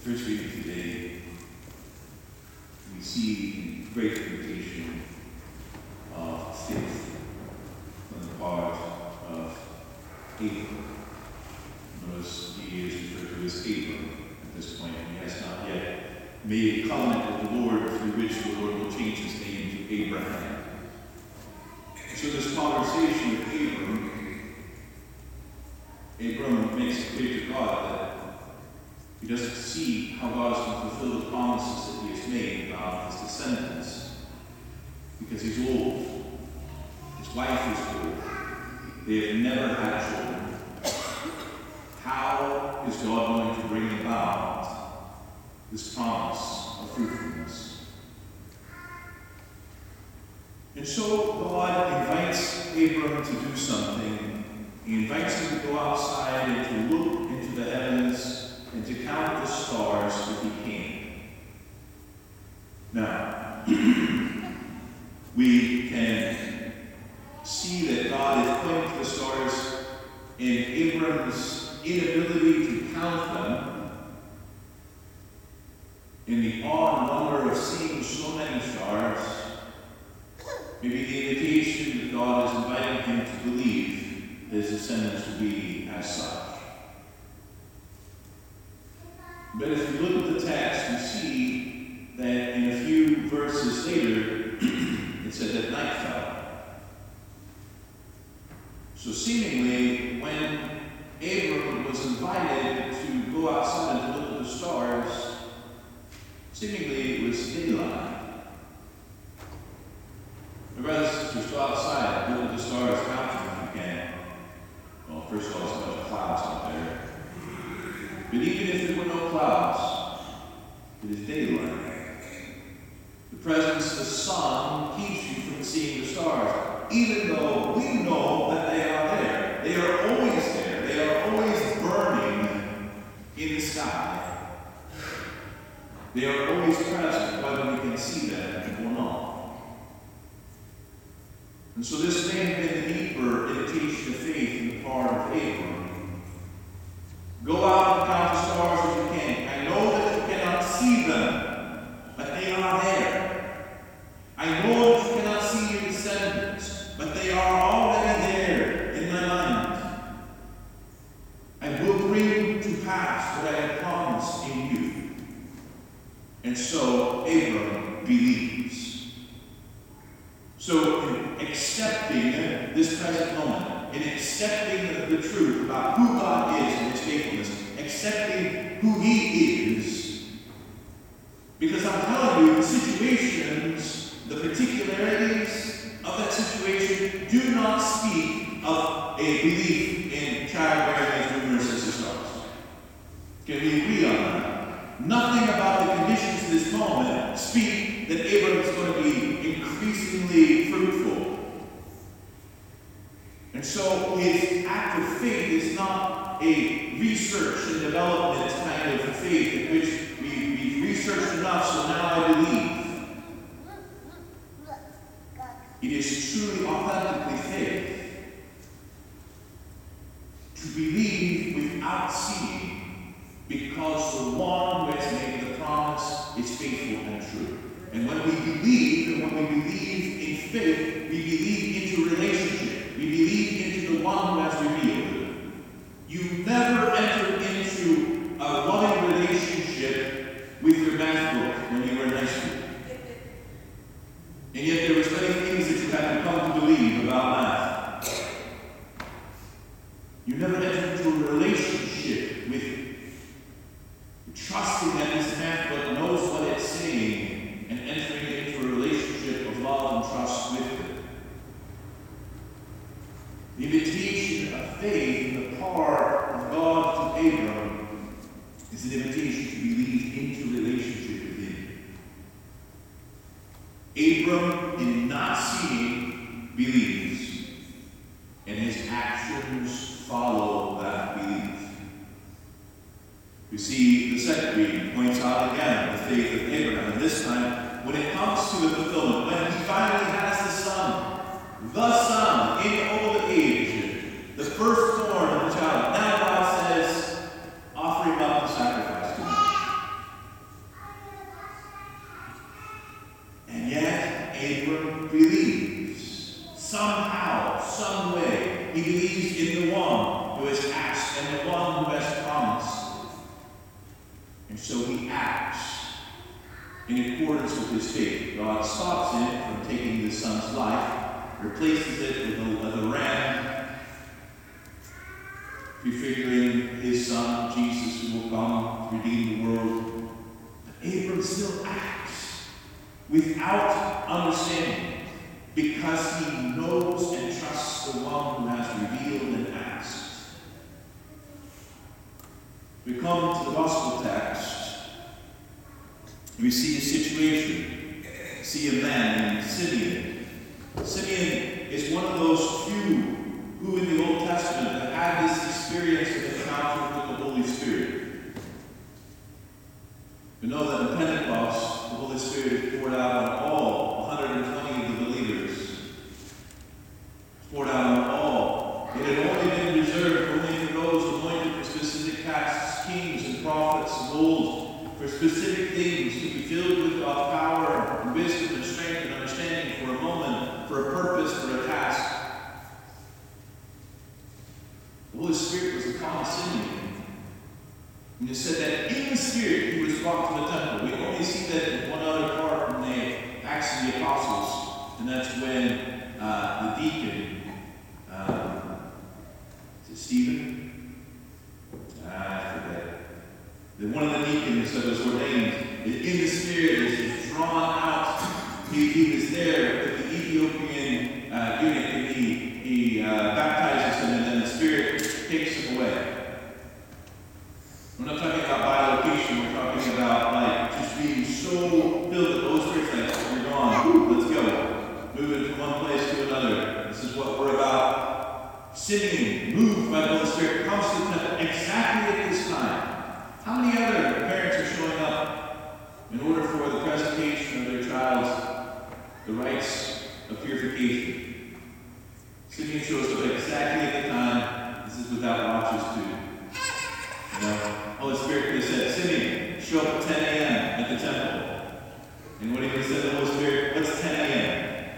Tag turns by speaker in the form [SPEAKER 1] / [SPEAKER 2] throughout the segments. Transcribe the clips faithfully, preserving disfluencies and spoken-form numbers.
[SPEAKER 1] first reading today, we see a great invitation of faith on the part of Abram. Notice he is referred to as Abram at this point, and he has not yet made a covenant with the Lord through which the Lord will change his name to Abraham. So this conversation with Abram, Abram makes it clear to God that he doesn't see how God is going to fulfill the promises that he has made about his descendants, because he's old. His wife is old. They have never had children. How is God going to bring about this promise of fruitfulness? And so God invites Abram to do something. He invites him to go outside and to look into the heavens and to count the stars if he can. Now, we can see that God is pointing to the stars in Abram's inability to count them, in the awe and wonder of seeing so many stars, maybe the invitation that God is inviting him to believe his descendants to be as such. But if you look at the text, we see that in a few verses later, it said that night fell. So seemingly, when Abram was invited to go outside and look at the stars, seemingly it was daylight. My brothers and sisters, go outside, look at the stars, count them if you can. Well, first of all, there's a bunch of clouds out there. But even if there were no clouds, it is daylight. The presence of the sun keeps you from seeing the stars, even though we know that they are there. They are always there. They are always burning in the sky. They are always present, whether we can see them or not. And so this may have been the deeper invitation of faith in the part of Abram. Go out and count the stars as you can. I know that you cannot see them, but they are there. I know that you cannot see your descendants, but they are already there in my mind. I will bring to pass what I have promised in you. And so Abram believes. So in accepting this present moment, in accepting the truth about who God is and his faithfulness, accepting who he is, because I'm telling you, the situations, the particularities of that situation do not speak of a belief in childbearing as numerous as the stars. Can we agree on that? Nothing about the conditions of this moment speak that Abram is going to be increasingly fruitful. And so his act of faith is not a research and development kind of faith in which we, we've researched enough, so now I believe. It is truly, authentically faith. To believe without seeing, because the one who has made the promise is faithful and true. And when we believe, and when we believe in faith, we believe into relationship. We believe into the one who has revealed. You never entered into a loving relationship with your math book when you were in high school. And yet there were many things that you had to come to believe about math. You never entered into a relationship with trusting that this math book knows what it's saying and entering into a relationship of love and trust with it. The invitation of faith in the part of God to Abram is an invitation to believe into relationship with him. Abram, in not seeing, believes, and his actions follow that belief. We see the second reading points out again the faith of Abraham, and this time, when it comes to the fulfillment, when he finally has the son, the son in old age, the firstborn of the child. Now God says, offer him up and sacrifice to me. he believes in the one who has asked and the one who has promised. And so he acts in accordance with his faith. God stops him from taking his son's life, replaces it with a, with a ram, prefiguring his son, Jesus, who will come to redeem the world. But Abram still acts without understanding, because he knows and trusts the one who has revealed and asked. We come to the gospel text. We see a situation, see a man named Simeon. Simeon is one of those few who in the Old Testament have had this experience of encounter with the Holy Spirit. We know that in Pentecost, the Holy Spirit is poured out on all one hundred twenty of the believers. It's poured out on all. It had only been reserved only for those anointed for specific tasks, kings and prophets of old, for specific things, to be filled with God's power and wisdom and strength and understanding for a moment, for a purpose, for a task. The Holy Spirit was upon Simeon. And it said that in the Spirit he was brought to the temple. We only see that in one other part in the Acts of the Apostles, and that's when uh, the deacon, um, is it Stephen? Ah, I forget. The one of the deacons that was ordained in the Spirit is drawn out. He, he was there with the Ethiopian uh, eunuch, and he, he uh, baptizes him, and then the Spirit takes him away. We're not talking about bilocation, we're talking about like just being so filled with the Holy Spirit, like, oh, you're gone, let's go. Moving from one place to another. This is what we're about. Simeon, moved by the Holy Spirit, comes to the temple exactly at this time. How many other parents are showing up in order for the presentation of their child's the rites of purification? Simeon shows up exactly at the time. This is without watches too. You know, Holy Spirit could have said, Simeon, show up at ten a.m. at the temple. And what he would have said to the Holy Spirit, what's ten a.m.?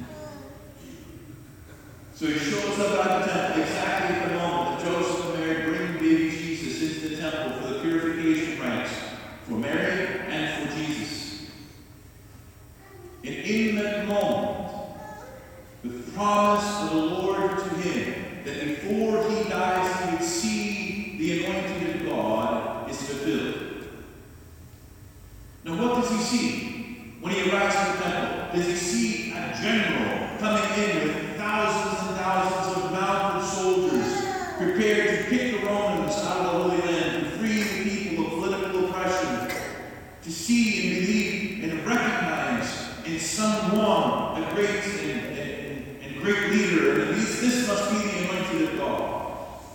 [SPEAKER 1] So he shows up at the temple exactly at the moment that Joseph and Mary bring baby Jesus into the temple for the purification rites for Mary and for Jesus. And in that moment, the promise of the Lord to him that before he dies he would see the anointing of God is fulfilled. Now what does he see when he arrives at the temple? Does he see a general coming in with thousands and thousands of mounted soldiers prepared to kick the Romans out of the Holy Land, to free the people of political oppression, to see and believe and recognize in someone a great and, and, and great leader, and this, this must be the anointing of God?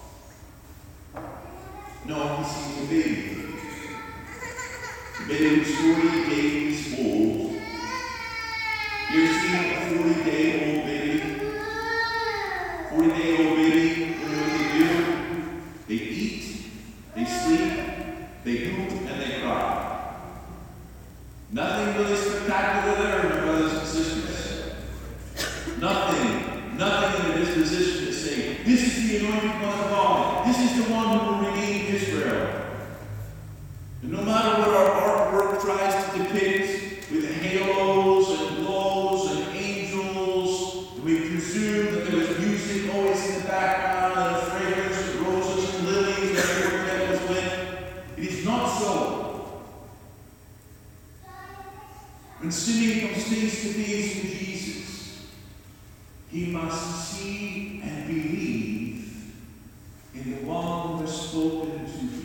[SPEAKER 1] No, he sees a baby. A baby who's forty days old. You ever seen a forty-day-old baby? forty-day-old baby, you know what they do? They eat, they sleep, they poop, and they cry. Nothing really spectacular there, my brothers and sisters. Nothing, nothing in the disposition to say, this is the anointed one of God. This is the one who will redeem Israel. And no matter what our artwork tries to depict with halos and glows and angels, we presume that there was music always in the background and a fragrance of roses and lilies everywhere that was went. It is not so. When Simeon comes face to face with Jesus, he must see and believe in the one who has spoken to him.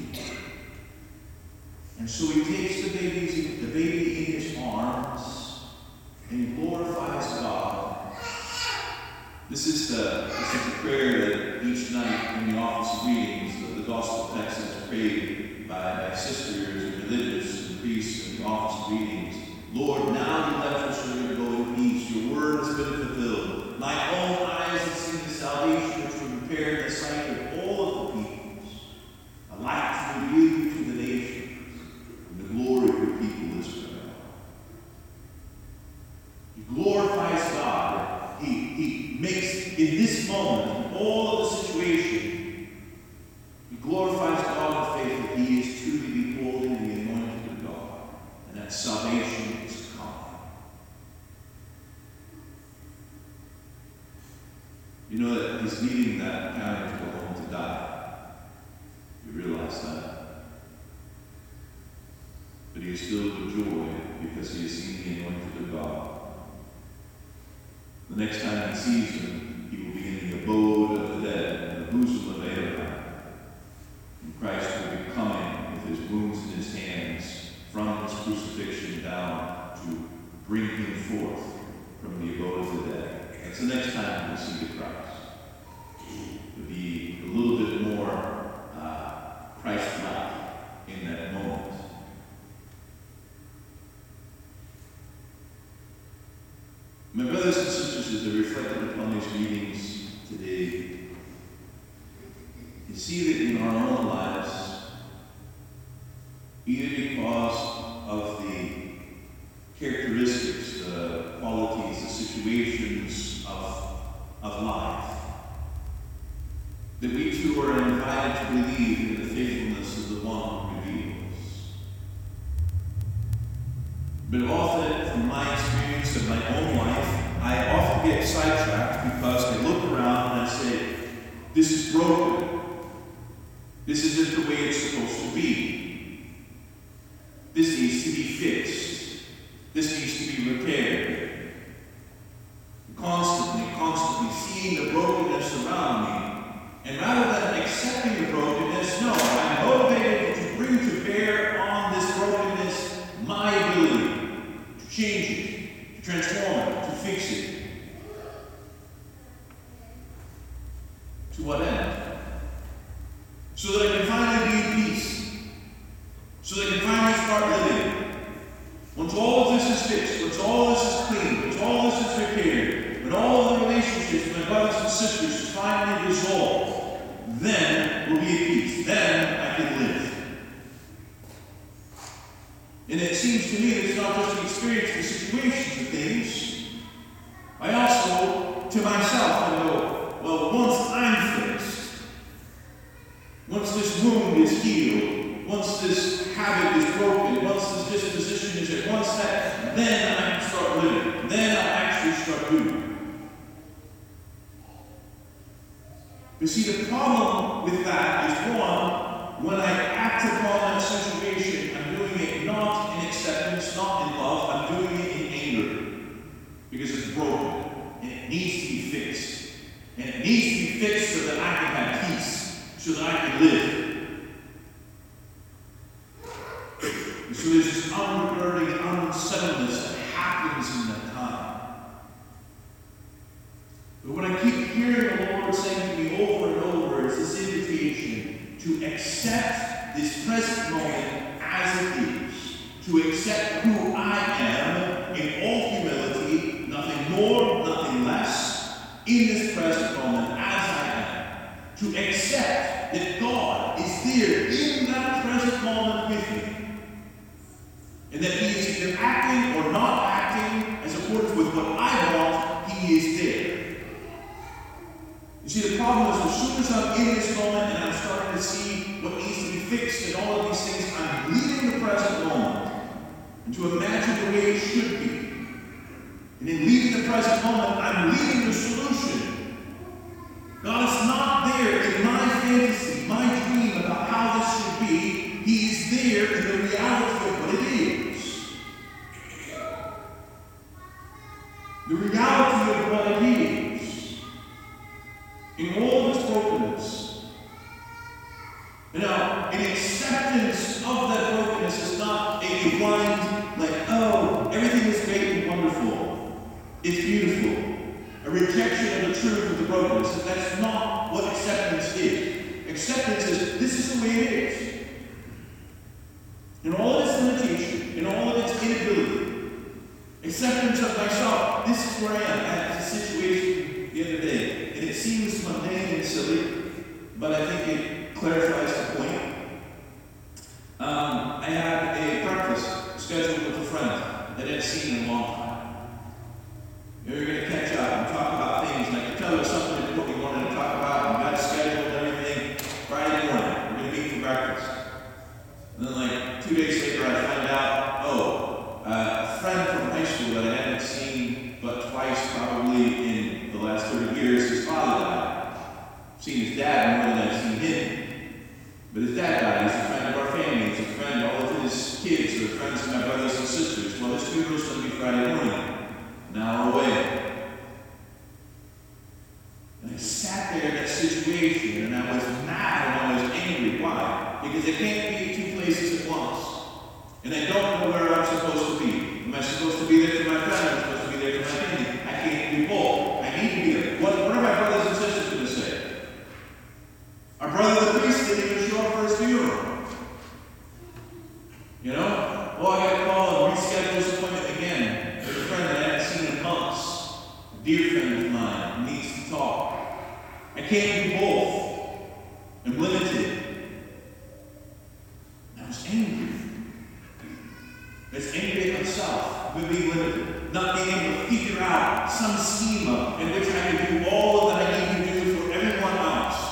[SPEAKER 1] And so he takes the, babies, the baby in his arms and he glorifies God. This is the this is the prayer that each night in the office of readings, the, the gospel text is prayed by, by sisters and religious and priests in the office of readings. Lord, now you let your servant go in peace. Your word has been fulfilled. My own eyes have seen the salvation which was prepared in the sight of all of the peoples, a light to reveal you to the nations, and the glory of your people Israel. He glorifies God. He, he makes, in this moment, moment, in all of the situation, he glorifies God in faith that he is truly beholding the anointed of God, and that salvation is coming. You know that he's leaving that county to go home to die. You realize that? But he is filled with joy because he has seen the anointed of God. The next time he sees him, he will be in the abode of the dead, in the bosom of Abraham. And Christ will be coming with his wounds in his hands from his crucifixion down to bring him forth from the abode of the dead. That's the next time we'll see the Christ. To be a little bit more uh, Christ-like in that moment. My brothers and sisters, as I reflected upon these readings today, you see that in our own lives, either because of the characteristics, the qualities, the situations of, of life, that we too are invited to believe in the faithfulness of the one who reveals. But often, from my experience of my own life, I often get sidetracked because I look around and I say, this is broken. This isn't the way it's supposed to be. This needs to be fixed. This needs to be repaired. Constantly, constantly seeing the brokenness around me. And rather than accepting the brokenness, no, I'm motivated to bring to bear on this brokenness my ability to change it, to transform it, to fix it. To what end? So that I can finally be in peace. So that I can finally start living. Once all of this is fixed, once all this is clean, once all this is repaired, when all of the relationships with my brothers and sisters is finally resolved, then we'll be at peace. Then I can live. And it seems to me that it's not just the experience, the situations of things. I also, to myself, I go, well, once I'm fixed, once this wound is healed, once this habit is broken, once this disposition is at once that, then I can start living. Then I'll actually start doing. You see, the problem with that is, one, when I act upon that situation, I'm doing it not in acceptance, not in love, I'm doing it in anger. Because it's broken, and it needs to be fixed. And it needs to be fixed so that I can have peace, so that I can live. And so there's this undergirding unsettledness that happens in that time. But what I keep hearing the Lord saying to me over and over is this invitation to accept this present moment as it is, to accept who I am in all humility, nothing more, nothing less, in this present moment as I am, to accept that God is there in that present moment with me, and that He is either acting or not acting as accordance with what I want, He is there. You see, the problem is, as soon as I'm in this moment and I'm starting to see what needs to be fixed and all of these things, I'm leaving the present moment and to imagine the way it should be. And in leaving the present moment, I'm leaving the solution. God is not there in my fantasy, my dream about how this should be. He is there in the reality of what it is. The reality of what it is. In all of its brokenness. Now, an acceptance of that brokenness is not a blind, like, oh, everything is great and wonderful. It's beautiful. A rejection of the truth of the brokenness. That's not what acceptance is. Acceptance is, this is the way it is. In all of its limitation, in all of its inability. Acceptance of myself. This is where I am. I had a situation the other day. And it seems mundane and silly, but I think it clarifies the point. Um, I had a breakfast scheduled with a friend that I hadn't seen in a long time. We were going to catch up and talk about things, and I could tell there was something in what we wanted to talk I've seen his dad more than I've seen him. But his dad died. He's a friend of our family. He's a friend of all of his kids who are friends of my brothers and sisters. Well, his funeral's going to be Friday morning, an hour away. And I sat there in that situation, and I was mad and I was angry. Why? Because I can't be in two places at once. And I don't know where I'm supposed to be. Am I supposed to be there for my friend? Am I supposed to be there for my family? I can't do both. I need to be there. What, what are my brothers and sisters going to say? Our brother the priest didn't even show up for his funeral. You know? Oh, I got to call and reschedule this appointment again. There's a friend that I haven't seen in months. A dear friend of mine who needs to talk. I can't do both. I'm limited. I was angry. I was angry at myself for being limited. Not being able to figure out some schema in which I could do all that I need to do for everyone else.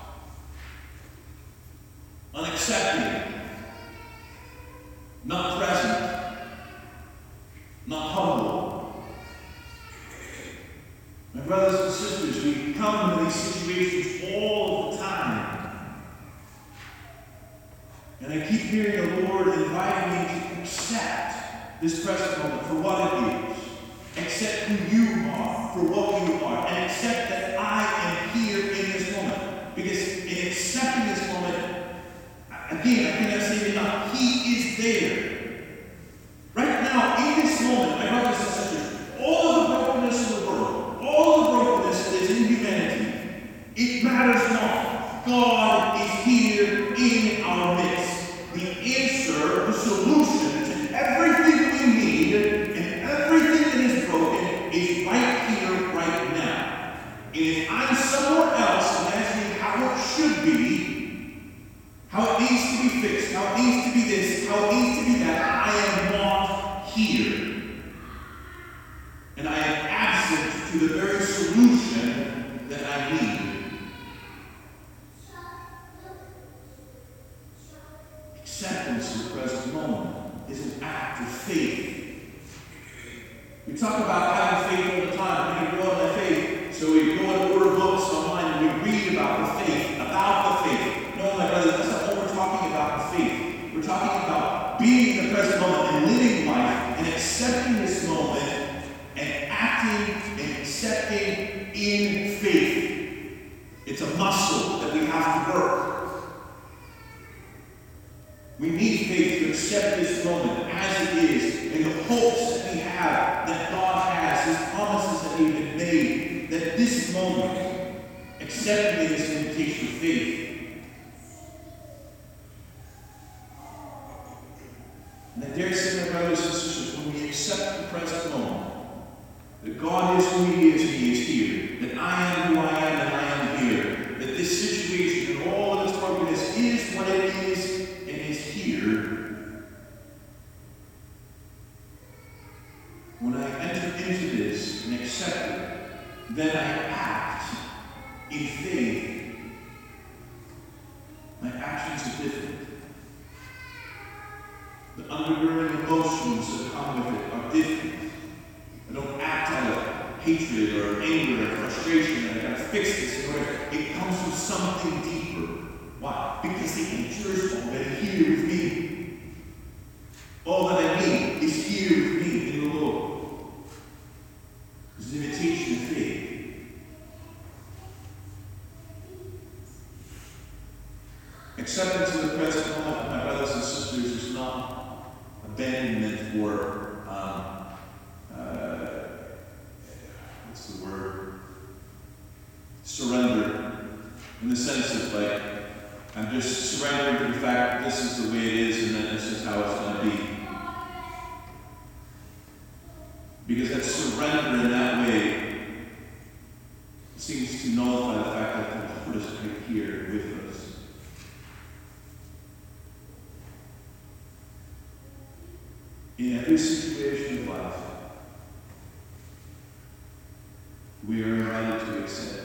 [SPEAKER 1] Unaccepting, not present, not humble. My brothers and sisters, we come to these situations all the time. And I keep hearing the Lord inviting me to accept this present moment for what it is. Accept who you are for what you are. And accept that I am here in this moment. Because in accepting this moment, again, I cannot say enough, He is there. Right now, in this moment, my brothers and sisters, all of the brokenness in the world, all the brokenness that is in humanity, it matters not. God is here in our midst. The answer, the solution to everything we need and everything that is broken is right here, right now. And if I'm somewhere else imagining how it should be, how it needs to be fixed, how it needs to be this, how it needs to be that, I am not here. And I am absent to the very solution that I need. Acceptance of the present moment is an act of faith. We talk about having faith all the time. We grow in that faith. So we go and order books online and we read about the faith, about the faith. No, my brothers, that's not what we're talking about in faith. We're talking about being in the present moment and living life and accepting this moment and acting and accepting in faith. It's a muscle that we have to work. We need faith to accept this moment as it is, in the hopes that we have, that God has, His promises that He has made, that this moment, accepting this invitation of faith. And I dare say, my brothers and sisters, when we accept the present moment, that God is who He is and He is here, that I am who I am and I am here, that this situation and all of its brokenness is what it is and is here. When I enter into this and accept it, then I act in faith. My actions are different. The undergirding emotions that come with it are different. I don't act out of hatred or anger or frustration and I gotta fix this in order. It comes from something deeper. Why? Because the answer is already here with me. All that I need is here with me in the Lord. It's an invitation of faith. Acceptance of the present moment, my brothers and sisters, is not abandonment or um, uh, what's the word? Surrender. In the sense of like, I'm just surrendering to the fact that this is the way it is and that this is how it's going to be. Because that surrender in that way seems to nullify the fact that the Lord is right here with us. In every situation of life, we are invited to accept.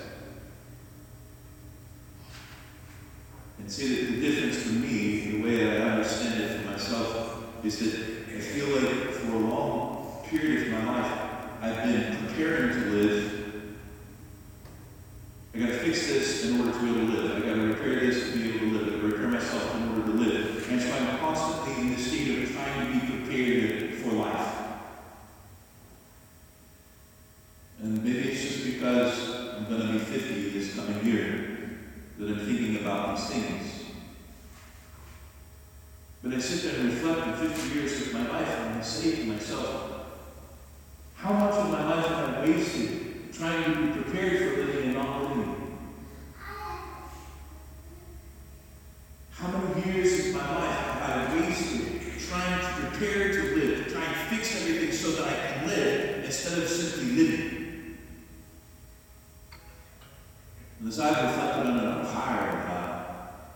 [SPEAKER 1] And see that the difference for me, the way that I understand it for myself, is that I feel like for a long period of my life, I've been preparing to live I got to fix this in order to be able to live. I got to repair this to be able to live. I got to repair myself in order to live. And so I'm constantly in the state of trying to be prepared for life. And maybe it's just because I'm going to be fifty this coming year that I'm thinking about these things. But I sit there and reflect on fifty years of my life, and I say to myself, how much of my life have I wasted trying to be prepared for living and not living? How many years of my life have I wasted trying to prepare to live, trying to fix everything so that I can live instead of simply living? And as I've reflected on it, I'm tired of that.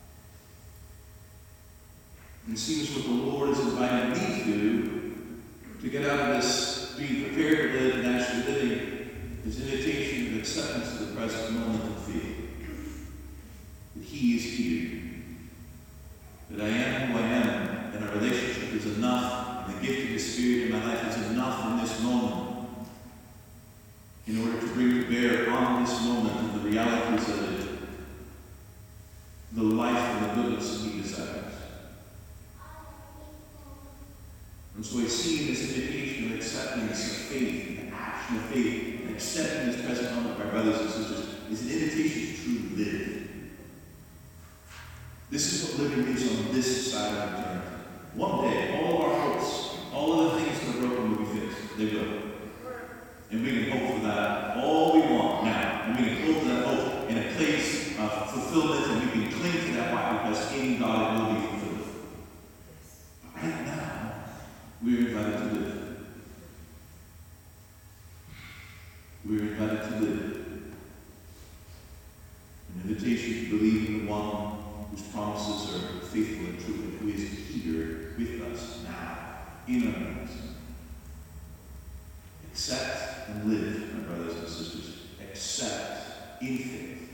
[SPEAKER 1] And it seems what the Lord is inviting me to do, to get out of this being prepared to live and actually living, is invitation of acceptance of the present moment of faith. That He is here. That I am who I am, and our relationship is enough, and the gift of the Spirit in my life is enough in this moment in order to bring to bear on this moment the realities of it, the life and the goodness that He desires. And so I see in this invitation of acceptance of faith, an action of faith, and accepting this present moment, my brothers and sisters, is an invitation to truly live. This is what living means on this side of eternity. One day, all of our hopes, all of the things that are broken will be fixed. They will. And we can hope for that all we want now. And we can hope for that hope in a place of fulfillment, and we can cling to that. Why? Because in God it will be fulfilled. But right now, we are invited to live. We are invited to live. An invitation to believe in the one whose promises are faithful and true, and who is here with us now, in our midst. Accept and live, my brothers and sisters. Accept in faith.